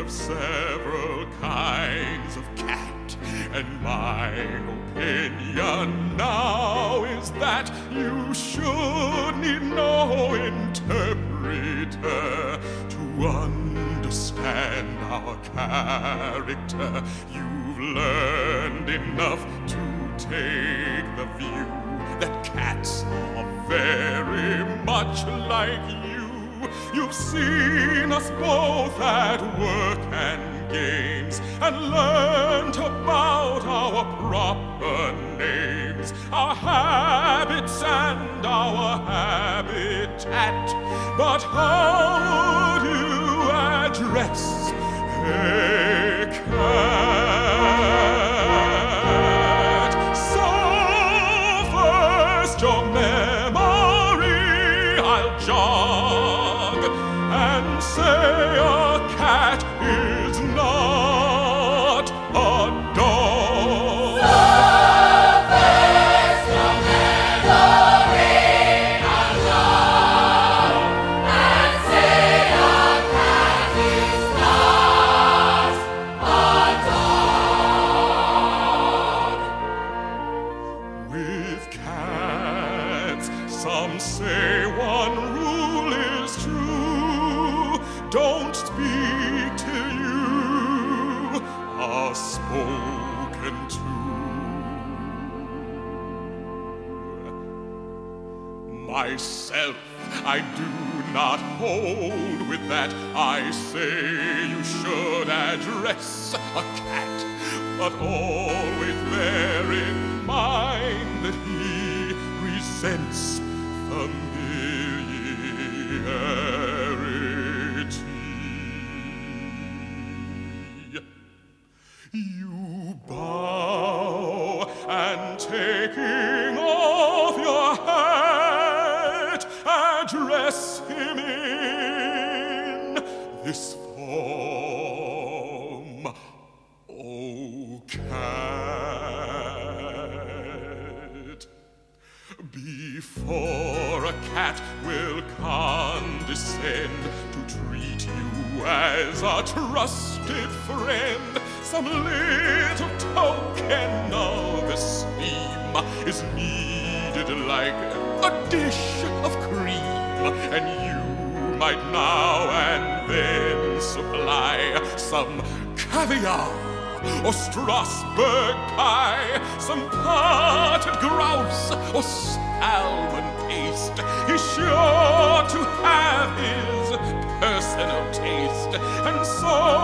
of several kinds of cat, and my opinion now is that you should need no interpreter to understand our character. You've learned enough to take the view that cats are very much like you. You've seen us both at work and games, and learned about our proper names, our habits and our habitat. But how would you address a cat? So first your memory I'll jog and say a cat is not a dog. So first your memory I'll jog and say a cat is not a dog. With cats, some say one rule is true: don't speak till you are spoken to. Myself, I do not hold with that. I say you should address a cat, but always bear in mind that he resents familiarity. You bow, and taking off your hat, address him in this form: "O cat." Before a cat will condescend to treat you as a trusted friend, some little token of esteem is needed, like a dish of cream, and you might now and then supply some caviar or Strasbourg pie, some potted grouse or salmon paste. He's sure to have his personal taste, and so